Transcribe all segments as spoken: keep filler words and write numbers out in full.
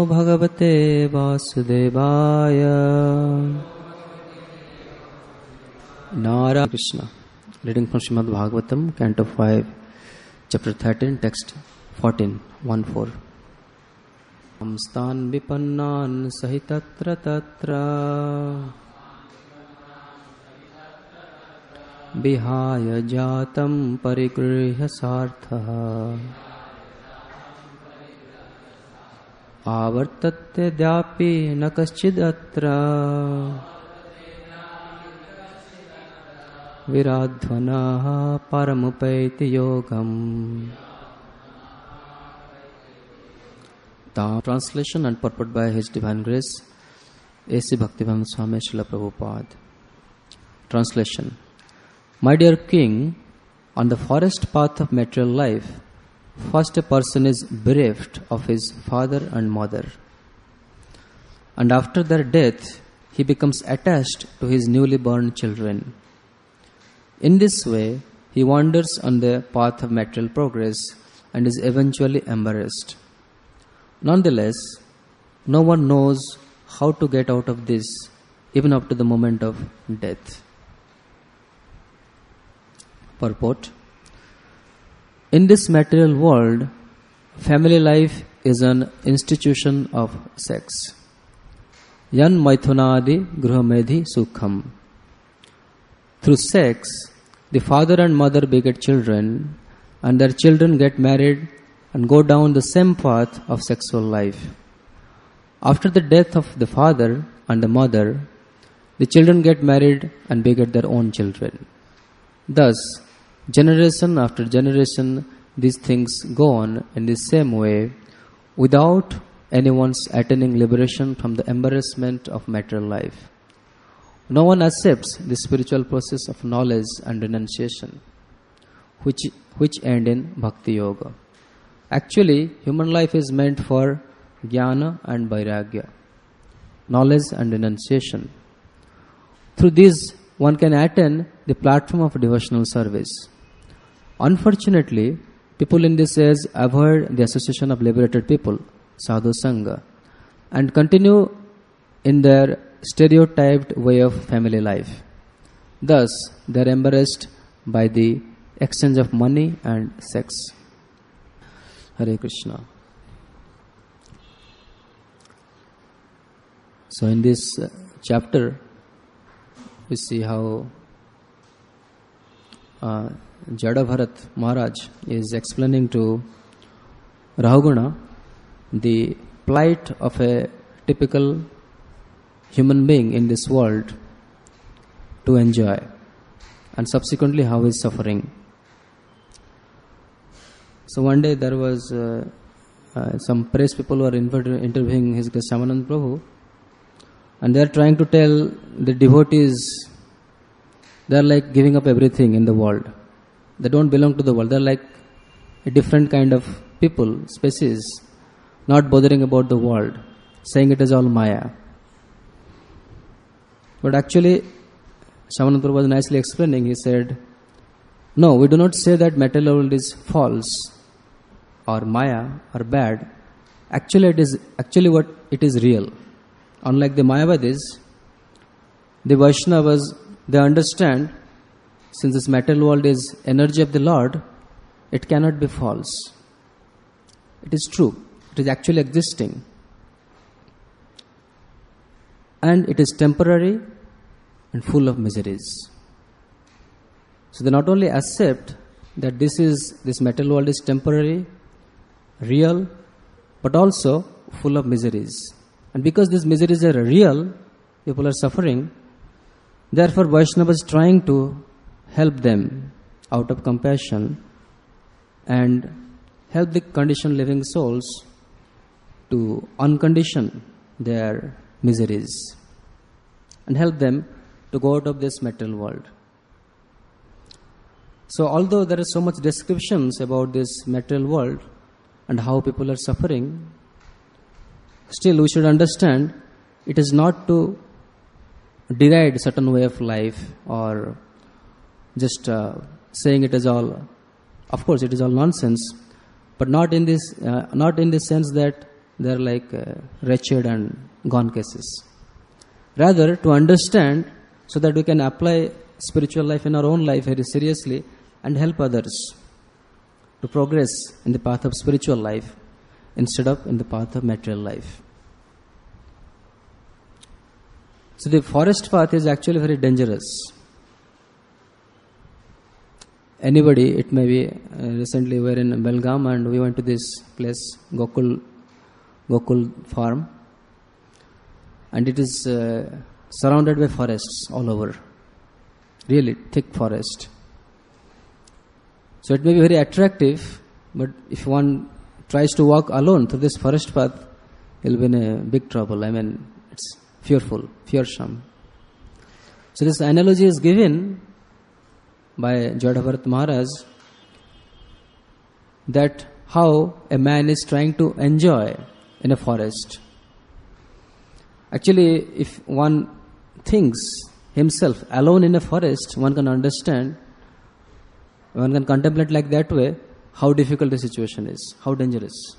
Bhagavate Vasudevaya. Nara Krishna. Reading from Srimad Bhagavatam, Canto five, Chapter thirteen, Text fourteen, one four. Amstan vipannan sahitatra tatra Vihaya jatam parigrihya sarthaha Avartate dhyapi na kaschid atra Viradhvanaha paramupaiti yogam. The translation and purport by His Divine Grace A C Bhaktivedanta Swami Srila Prabhupada. Translation. My dear King, on the forest path of material life, first a person is bereft of his father and mother, and after their death he becomes attached to his newly born children. In this way, he wanders on the path of material progress and is eventually embarrassed. Nonetheless, no one knows how to get out of this, even up to the moment of death. Purport. In this material world, family life is an institution of sex. Yan maithunadi gruhamedhi sukham. Through sex, the father and mother beget children, and their children get married and go down the same path of sexual life. After the death of the father and the mother, the children get married and beget their own children. Thus, generation after generation, these things go on in the same way, without anyone's attaining liberation from the embarrassment of material life. No one accepts the spiritual process of knowledge and renunciation, which, which end in Bhakti Yoga. Actually, human life is meant for Jnana and Vairagya, knowledge and renunciation. Through these, one can attain the platform of devotional service. Unfortunately, people in this age avoid the association of liberated people, sadhu sangha, and continue in their stereotyped way of family life. Thus, they are embarrassed by the exchange of money and sex. Hare Krishna. So in this chapter, we see how uh, Jadabharat Maharaj is explaining to Rahuguna the plight of a typical human being in this world to enjoy, and subsequently how he is suffering. So one day there was uh, uh, some press people who were inter- interviewing His Grace Shyamananda Prabhu, and they are trying to tell the devotees they are like giving up everything in the world. They don't belong to the world. They are like a different kind of people, species, not bothering about the world, saying it is all Maya. But actually, Shyamananda Prabhu was nicely explaining. He said, no, we do not say that material world is false or Maya or bad. Actually, it is actually what it is real. Unlike the Mayavadis, the Vaishnavas, they understand, since this material world is energy of the Lord, it cannot be false. It is true. It is actually existing. And it is temporary and full of miseries. So they not only accept that this is this material world is temporary, real, but also full of miseries. And because these miseries are real, people are suffering, therefore Vaishnava is trying to help them out of compassion and help the conditioned living souls to uncondition their miseries and help them to go out of this material world. So although there are so much descriptions about this material world and how people are suffering, still we should understand it is not to deride a certain way of life or just uh, saying it is all, of course it is all nonsense, but not in this, uh, not in the sense that they are like uh, wretched and gone cases. Rather, to understand so that we can apply spiritual life in our own life very seriously and help others to progress in the path of spiritual life instead of in the path of material life. So the forest path is actually very dangerous. Anybody, it may be, uh, recently we were in Belgaum and we went to this place, Gokul, Gokul farm, and it is uh, surrounded by forests all over, really thick forest. So it may be very attractive, but if one tries to walk alone through this forest path, he'll be in a big trouble. I mean, it's fearful, fearsome. So this analogy is given by Jadavarat Maharaj that how a man is trying to enjoy in a forest. Actually, if one thinks himself alone in a forest, one can understand, one can contemplate like that way how difficult the situation is, how dangerous.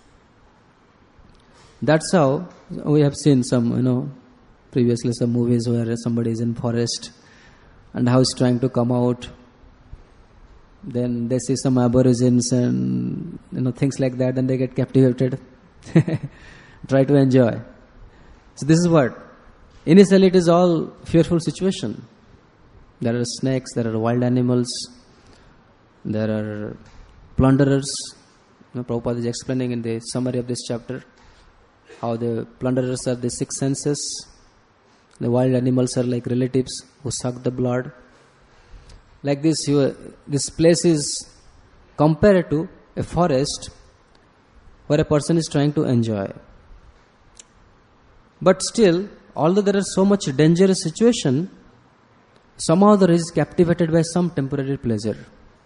That's how we have seen some, you know, previously some movies where somebody is in forest and how he's trying to come out. Then they see some aborigines and, you know, things like that, then they get captivated. Try to enjoy. So this is what? Initially it is all fearful situation. There are snakes, there are wild animals, there are plunderers. You know, Prabhupada is explaining in the summary of this chapter how the plunderers are the six senses. The wild animals are like relatives who suck the blood. Like this, you, this place is compared to a forest where a person is trying to enjoy. But still, although there is so much dangerous situation, somehow there is captivated by some temporary pleasure.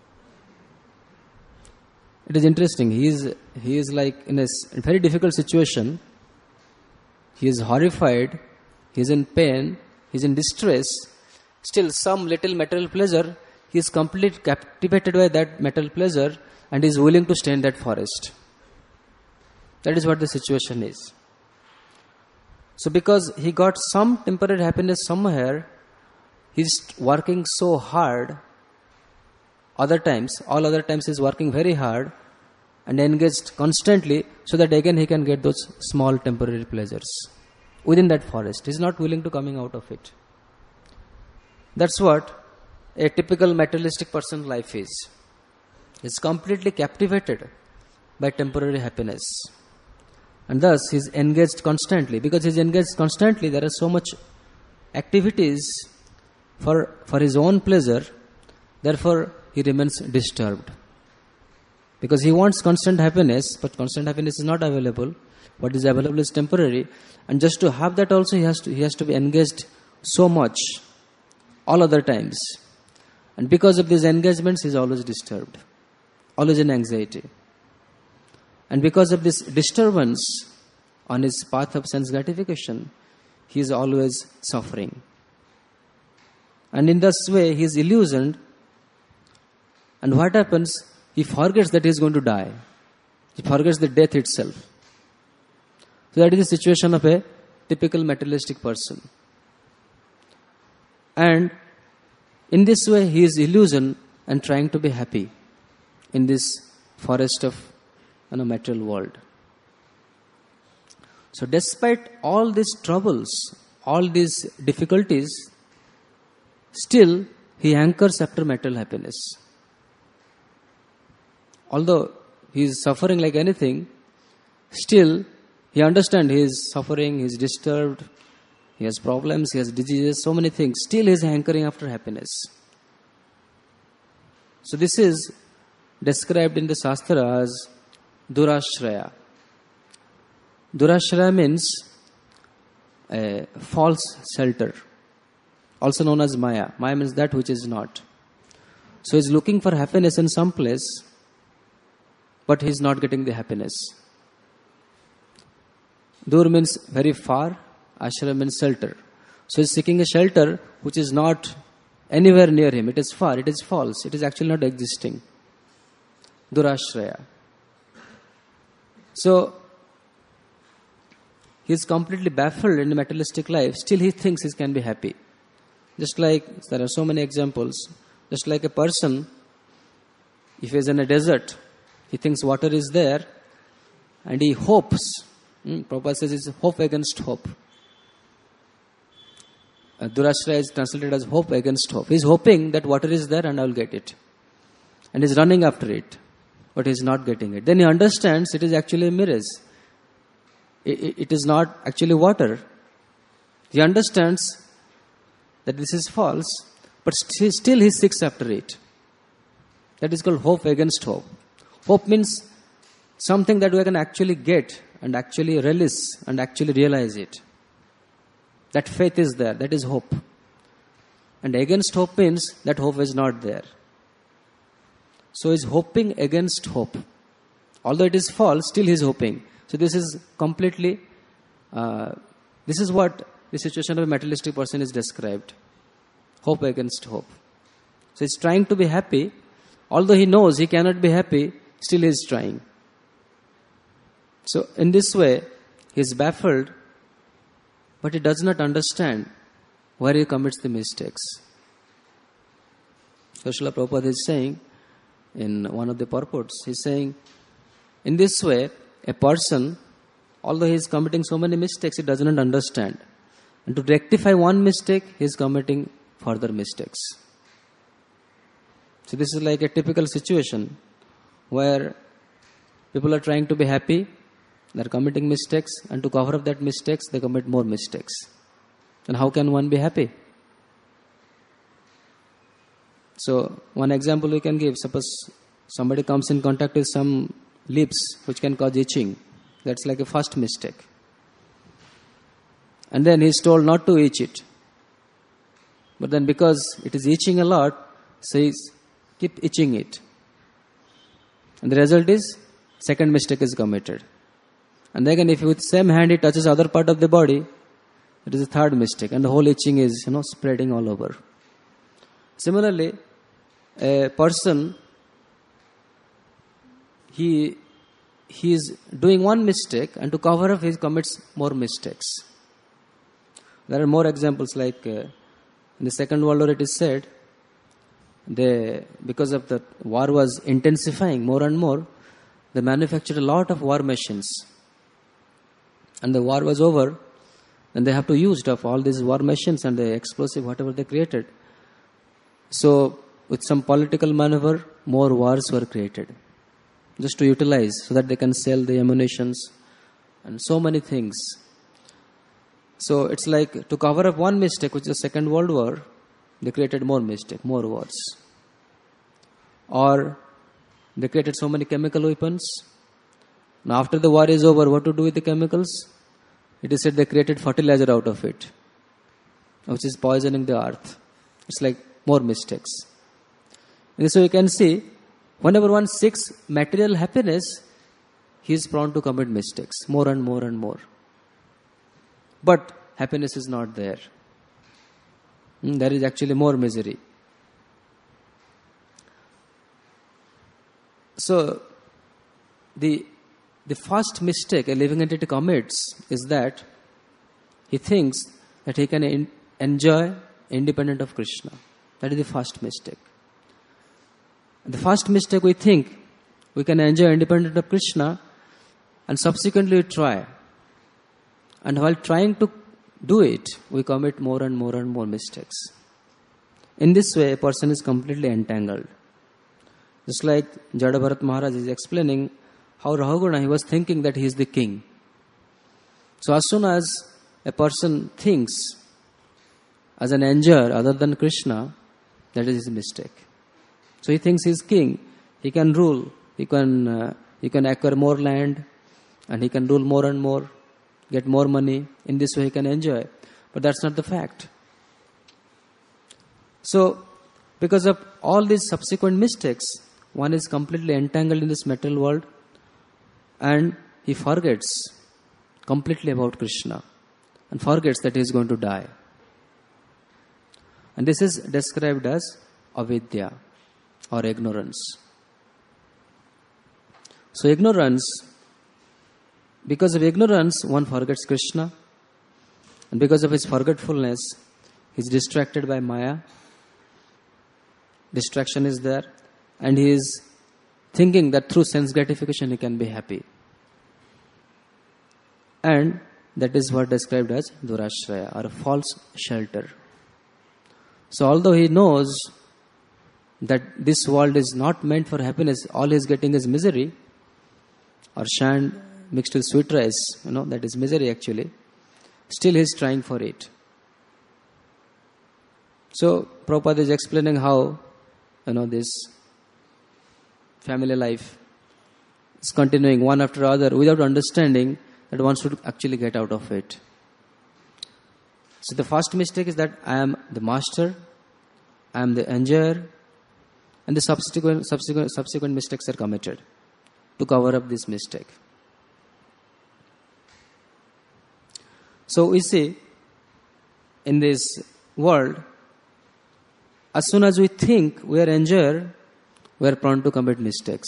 It is interesting. He is he is like in a very difficult situation. He is horrified. He is in pain. He is in distress. Still, some little material pleasure, he is completely captivated by that material pleasure and is willing to stay in that forest. That is what the situation is. So because he got some temporary happiness somewhere, he is working so hard. Other times, all other times he is working very hard and engaged constantly so that again he can get those small temporary pleasures within that forest. He is not willing to coming out of it. That's what a typical materialistic person's life is. He is completely captivated by temporary happiness. And thus he is engaged constantly. Because he is engaged constantly, there are so much activities for, for his own pleasure. Therefore, he remains disturbed. Because he wants constant happiness, but constant happiness is not available. What is available is temporary. And just to have that also, he has to, he has to be engaged so much all other times. And because of these engagements, he is always disturbed. Always in anxiety. And because of this disturbance on his path of sense gratification, he is always suffering. And in this way, he is illusioned. And what happens? He forgets that he is going to die. He forgets the death itself. So that is the situation of a typical materialistic person. And in this way, he is illusioned and trying to be happy in this forest of, you know, material world. So despite all these troubles, all these difficulties, still he hankers after material happiness. Although he is suffering like anything, still he understands he is suffering, he is disturbed, he has problems, he has diseases, so many things. Still he is hankering after happiness. So this is described in the Shastra as Durashraya. Durashraya means a false shelter, also known as Maya. Maya means that which is not. So he is looking for happiness in some place, but he is not getting the happiness. Dur means very far, Ashraya means shelter. So he is seeking a shelter which is not anywhere near him. It is far, it is false, it is actually not existing. Durashraya. So he is completely baffled in the materialistic life, still he thinks he can be happy. Just like, there are so many examples, just like a person, if he is in a desert, he thinks water is there, and he hopes. Hmm, Prabhupada says it's hope against hope. Uh, Durashra is translated as hope against hope. He is hoping that water is there and I will get it. And he is running after it, but he is not getting it. Then he understands it is actually a mirage. It, it, it is not actually water. He understands that this is false, but st- still he seeks after it. That is called hope against hope. Hope means something that we can actually get and actually release and actually realize it. That faith is there. That is hope. And against hope means that hope is not there. So he's hoping against hope. Although it is false, still he's hoping. So this is completely, uh, this is what the situation of a materialistic person is described. Hope against hope. So he's trying to be happy. Although he knows he cannot be happy, still he is trying. So in this way, he is baffled, but he does not understand where he commits the mistakes. So Srila Prabhupada is saying, in one of the purports, he is saying, in this way, a person, although he is committing so many mistakes, he does not understand. And to rectify one mistake, he is committing further mistakes. So this is like a typical situation where people are trying to be happy, they are committing mistakes, and to cover up that mistakes, they commit more mistakes. Then how can one be happy? So one example we can give, suppose somebody comes in contact with some lips which can cause itching. That's like a first mistake. And then he is told not to itch it. But then because it is itching a lot, so he keep itching it. And the result is, second mistake is committed. And again, if with same hand he touches other part of the body, it is a third mistake. And the whole itching is, you know, spreading all over. Similarly, a person, he, he is doing one mistake, and to cover up, he commits more mistakes. There are more examples like uh, in the Second World War it is said, they, because of the war was intensifying more and more, they manufactured a lot of war machines. And the war was over, then they have to use up all these war machines and the explosive, whatever they created. So, with some political maneuver, more wars were created. Just to utilize, so that they can sell the ammunitions and so many things. So, it's like to cover up one mistake, which is the Second World War, they created more mistake, more wars. Or they created so many chemical weapons. Now after the war is over, what to do with the chemicals? It is said they created fertilizer out of it, which is poisoning the earth. It's like more mistakes. And so you can see, whenever one seeks material happiness, he is prone to commit mistakes, more and more and more. But happiness is not there. There is actually more misery. So, the the first mistake a living entity commits is that he thinks that he can in, enjoy independent of Krishna. That is the first mistake. The first mistake we think we can enjoy independent of Krishna, and subsequently we try. And while trying to do it, we commit more and more and more mistakes. In this way, a person is completely entangled. Just like Jada Bharat Maharaj is explaining how Rahuguna, he was thinking that he is the king. So as soon as a person thinks as an enjoyer other than Krishna, that is his mistake. So he thinks he is king, he can rule, he can, uh, he can acquire more land, and he can rule more and more, get more money. In this way he can enjoy. But that's not the fact. So, because of all these subsequent mistakes, one is completely entangled in this material world, and he forgets completely about Krishna and forgets that he is going to die. And this is described as avidya or ignorance. So ignorance because of ignorance, one forgets Krishna. And because of his forgetfulness, he is distracted by Maya. Distraction is there. And he is thinking that through sense gratification he can be happy. And that is what described as Durashraya, or a false shelter. So although he knows that this world is not meant for happiness, all he is getting is misery, or sand mixed with sweet rice, you know, that is misery actually, still he is trying for it. So Prabhupada is explaining how, you know, this family life is continuing one after other without understanding that one should actually get out of it. So the first mistake is that I am the master, I am the enjoyer, and the subsequent, subsequent, subsequent mistakes are committed to cover up this mistake. So we see in this world, as soon as we think we are enjoyer, we are prone to commit mistakes.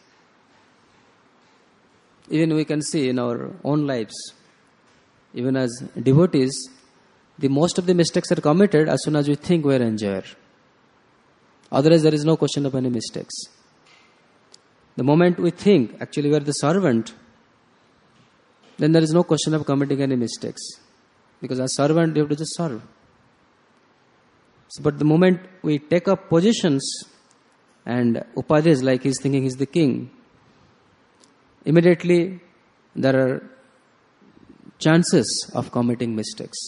Even we can see in our own lives, even as devotees, the most of the mistakes are committed as soon as we think we are enjoyer. Otherwise, there is no question of any mistakes. The moment we think actually we are the servant, then there is no question of committing any mistakes. Because as servant, you have to just serve. So, but the moment we take up positions and upadhyas, like he is thinking he is the king, immediately there are chances of committing mistakes.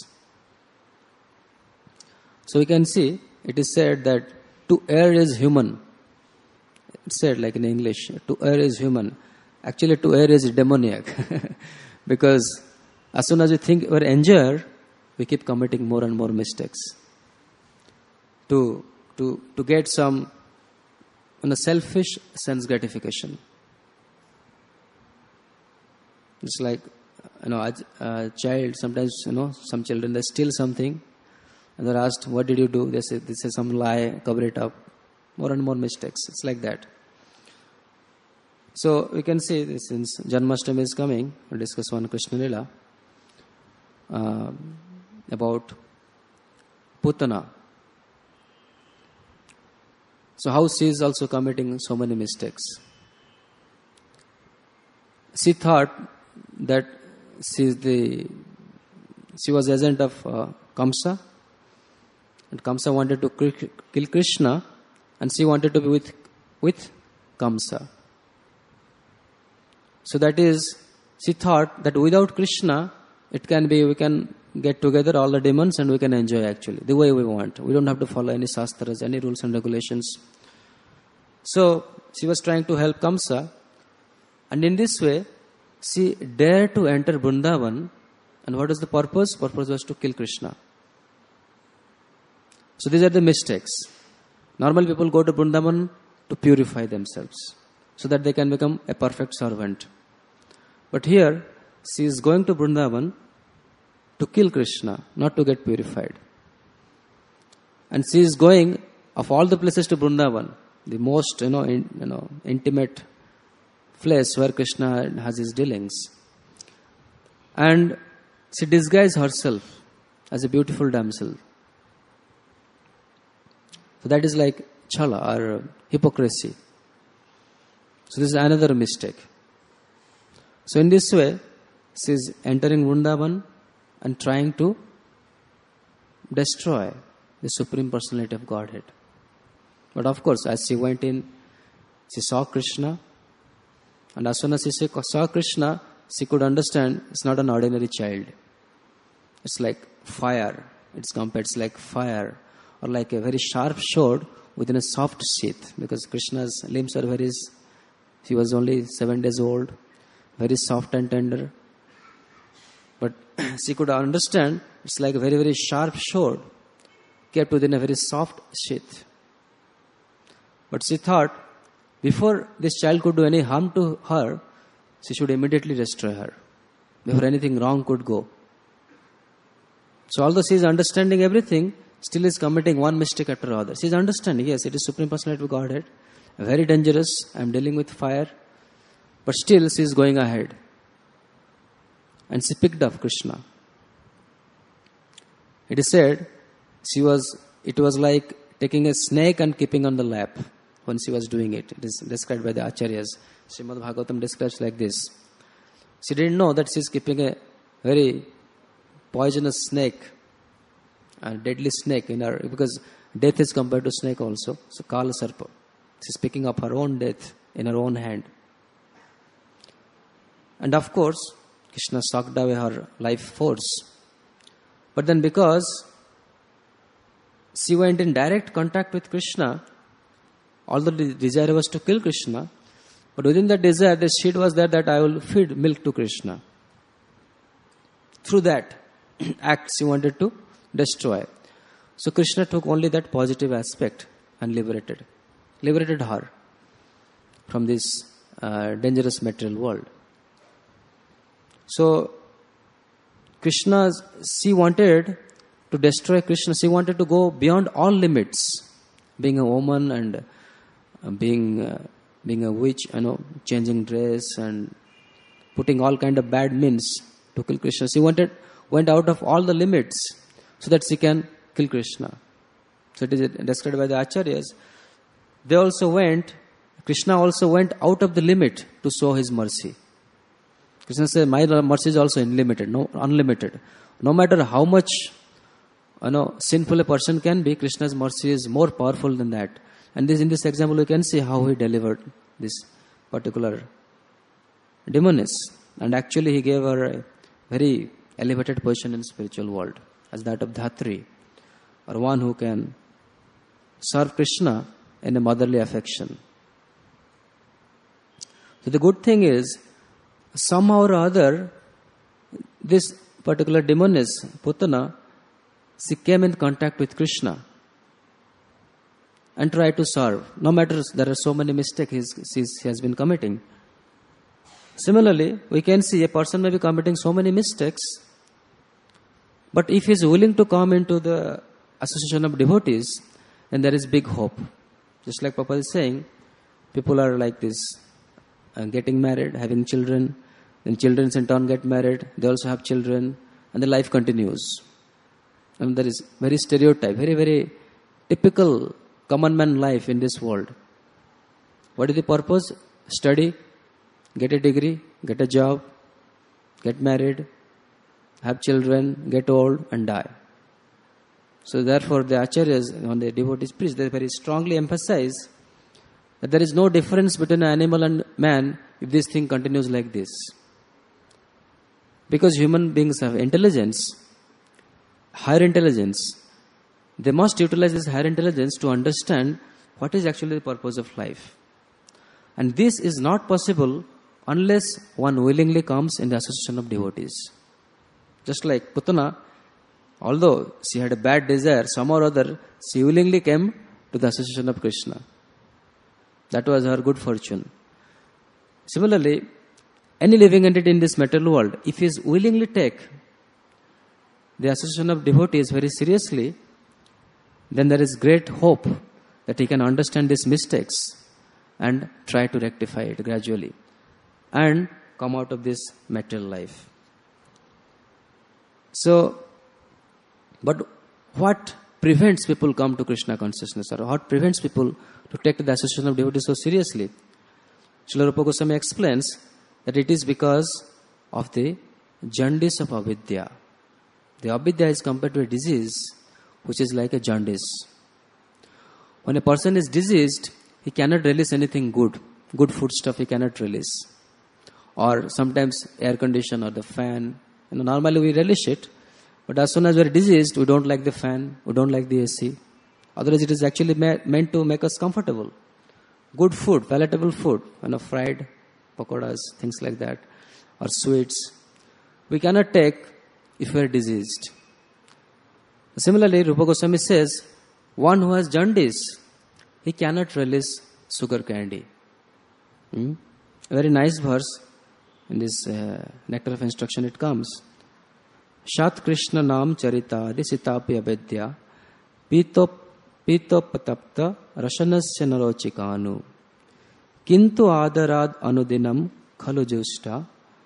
So we can see, it is said that to err is human. It's said like in English, to err is human. Actually, to err is demoniac. Because as soon as we think we're enjoyer, we keep committing more and more mistakes. To, to, to get some, you know, selfish sense gratification. It's like, you know, a, a child, sometimes, you know, some children, they steal something and they're asked, what did you do? They say, this is some lie, cover it up. More and more mistakes. It's like that. So we can see this, since Janmashtami is coming, we'll discuss one Krishna Lila uh, about Putana. So how she is also committing so many mistakes. She thought that she is the she was agent of uh, Kamsa, and Kamsa wanted to kill Krishna, and she wanted to be with with Kamsa. So that is, she thought that without Krishna, it can be, we can get together all the demons and we can enjoy actually, the way we want. We don't have to follow any shastras, any rules and regulations. So, she was trying to help Kamsa, and in this way, she dared to enter Vrindavan, and what was the purpose? Purpose was to kill Krishna. So these are the mistakes. Normal people go to Vrindavan to purify themselves, so that they can become a perfect servant. But here, she is going to Vrindavan to kill Krishna, not to get purified. And she is going, of all the places to Vrindavan, the most, you know, in, you know, intimate place where Krishna has his dealings. And she disguised herself as a beautiful damsel. So that is like chala, or hypocrisy. So this is another mistake. So in this way, she is entering Vrindavan and trying to destroy the Supreme Personality of Godhead. But of course, as she went in, she saw Krishna, and as soon as she saw Krishna, she could understand it's not an ordinary child. It's like fire. It's compared, it's like fire, or like a very sharp sword within a soft sheath, because Krishna's limbs are very, he was only seven days old, very soft and tender. But she could understand it's like a very, very sharp sword kept within a very soft sheath. But she thought, before this child could do any harm to her, she should immediately destroy her, before anything wrong could go. So although she is understanding everything, still is committing one mistake after another. She is understanding, yes, it is Supreme Personality of Godhead, very dangerous, I am dealing with fire, but still she is going ahead. and she picked up Krishna. It is said she was. It was like taking a snake and keeping on the lap when she was doing it. It is described by the Acharyas. Srimad Bhagavatam describes like this. She didn't know that she is keeping a very poisonous snake, a deadly snake in her, because death is compared to snake also. So Kala Sarpa. She is picking up her own death in her own hand. And of course, Krishna sucked away her life force. But then because she went in direct contact with Krishna, although the desire was to kill Krishna, but within that desire, the seed was there that I will feed milk to Krishna. Through that act, she wanted to destroy. So Krishna took only that positive aspect and liberated, liberated her from this uh, dangerous material world. So Krishna, she wanted to destroy Krishna. She wanted to go beyond all limits, being a woman and uh, being uh, being a witch, you know, changing dress and putting all kind of bad means to kill Krishna. She wanted went out of all the limits so that she can kill Krishna. So it is described by the Acharyas. They also went. Krishna also went out of the limit to show his mercy. Krishna said, "My mercy is also unlimited, no unlimited. No matter how much, you know, sinful a person can be, Krishna's mercy is more powerful than that." And this, in this example, we can see how he delivered this particular demoness. And actually, he gave her a very elevated position in spiritual world, as that of Dhatri, or one who can serve Krishna in a motherly affection. So the good thing is, somehow or other, this particular demoness, Putana, she came in contact with Krishna and tried to serve. No matter there are so many mistakes he has been committing. Similarly, we can see a person may be committing so many mistakes, but if he is willing to come into the association of devotees, then there is big hope. Just like Papa is saying, people are like this, uh, getting married, having children, then children in turn get married, they also have children, and the life continues. And there is very stereotype, very, very typical common man life in this world. What is the purpose? Study, get a degree, get a job, get married, have children, get old, and die. So therefore the Acharyas, when the devotees preach, they very strongly emphasize that there is no difference between an animal and man if this thing continues like this. Because human beings have intelligence, higher intelligence, they must utilize this higher intelligence to understand what is actually the purpose of life. And this is not possible unless one willingly comes in the association of devotees. Just like Putana, although she had a bad desire, some or other, she willingly came to the association of Krishna. That was her good fortune. Similarly, any living entity in this material world, if he is willingly take the association of devotees very seriously, then there is great hope that he can understand these mistakes and try to rectify it gradually and come out of this material life. So, but what prevents people come to Krishna consciousness, or what prevents people to take the association of devotees so seriously? Srila Rupa Goswami explains that it is because of the jaundice of avidya. The avidya is compared to a disease which is like a jaundice. When a person is diseased, he cannot release anything good. Good food stuff he cannot release. Or sometimes air condition or the fan. You know, normally we relish it. But as soon as we are diseased, we don't like the fan, we don't like the A C. Otherwise it is actually ma- meant to make us comfortable. Good food, palatable food, you know, fried pakoras, things like that, or sweets, we cannot take if we are diseased. Similarly, Rupa Goswami says, one who has jaundice, he cannot release sugar candy. Hmm? A very nice verse in this uh, Nectar of Instruction it comes. Shat Krishna Nam Charita Disitapi Abedya Pito Pito Patapta Rashanasya Narochikanu Kintu Adarad Anudinam Khalu Justa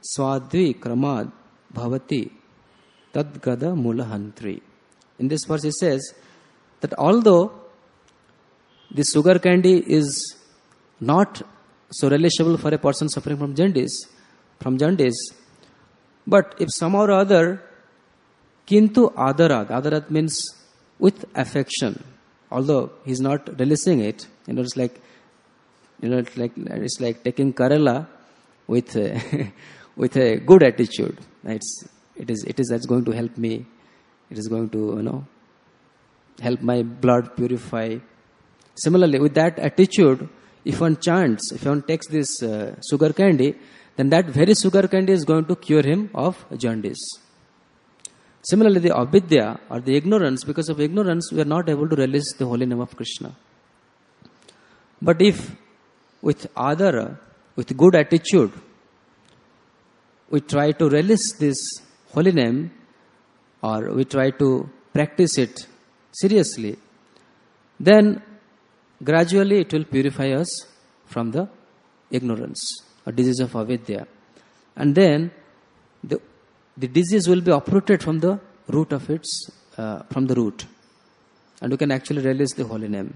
swadvi kramad bhavati tadgada mulahantri. In this verse it says that although the sugar candy is not so relishable for a person suffering from jaundice, from jaundice, but if somehow or other, kintu adarat, adarat means with affection, although he's not relishing it, you know, it's like, you know, it's like it's like taking Kerala with a, with a good attitude. It's it is it is that's going to help me. It is going to, you know, help my blood purify. Similarly, with that attitude, if one chants, if one takes this uh, sugar candy, then that very sugar candy is going to cure him of jaundice. Similarly, the avidya or the ignorance, because of ignorance, we are not able to relish the holy name of Krishna. But if with adara, with good attitude, we try to relish this holy name, or we try to practice it seriously, then gradually it will purify us from the ignorance or disease of avidya. And then the, the disease will be uprooted from the root of its, uh, from the root. And we can actually release the holy name.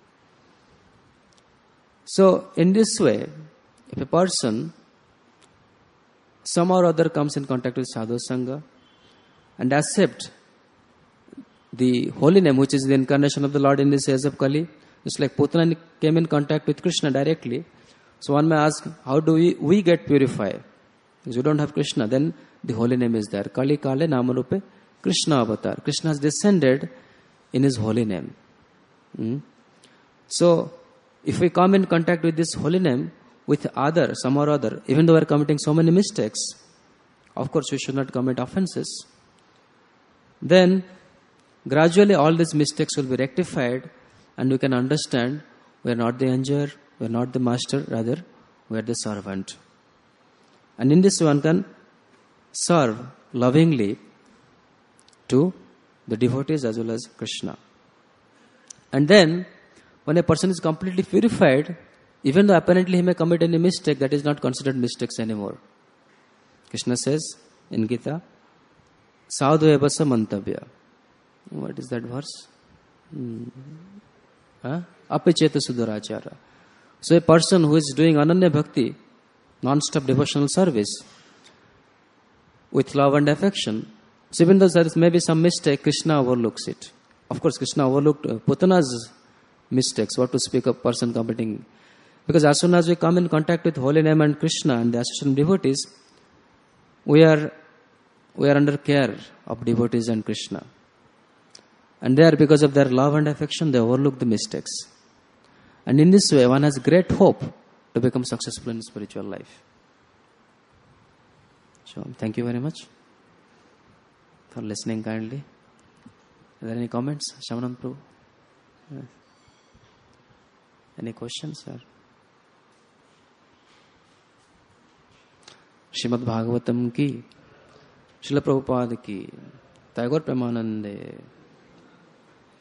So in this way, if a person somehow or other comes in contact with sadhu sangha and accept the holy name, which is the incarnation of the Lord in this age of Kali, it's like Putana came in contact with Krishna directly. So one may ask, how do we, we get purified? Because we don't have Krishna, then the holy name is there. Kali Kale Namarupe Krishna Avatar. Krishna has descended in his holy name. Hmm? So if we come in contact with this holy name, with other, some or other, even though we are committing so many mistakes, of course we should not commit offenses, then gradually all these mistakes will be rectified and we can understand we are not the enjoyer, we are not the master, rather we are the servant. And in this one can serve lovingly to the devotees as well as Krishna. And then when a person is completely purified, even though apparently he may commit any mistake, that is not considered mistakes anymore. Krishna says in Gita, Sadhu evasa mantabhya. What is that verse? Hmm. Huh? Apicheta sudharachara. So a person who is doing ananya bhakti, non-stop devotional service, with love and affection, so even though there is maybe some mistake, Krishna overlooks it. Of course, Krishna overlooked uh, Putana's mistakes, what to speak of person committing. Because as soon as we come in contact with holy name and Krishna and the association devotees, we are we are under care of devotees and Krishna. And there, because of their love and affection, they overlook the mistakes. And in this way, one has great hope to become successful in spiritual life. So, thank you very much for listening kindly. Are there any comments? Shamanand Prabhu? Yeah. Any questions, sir? Shrimad Bhagavatam की, श्रील प्रभुपाद की, टैगोर प्रेमानंदे।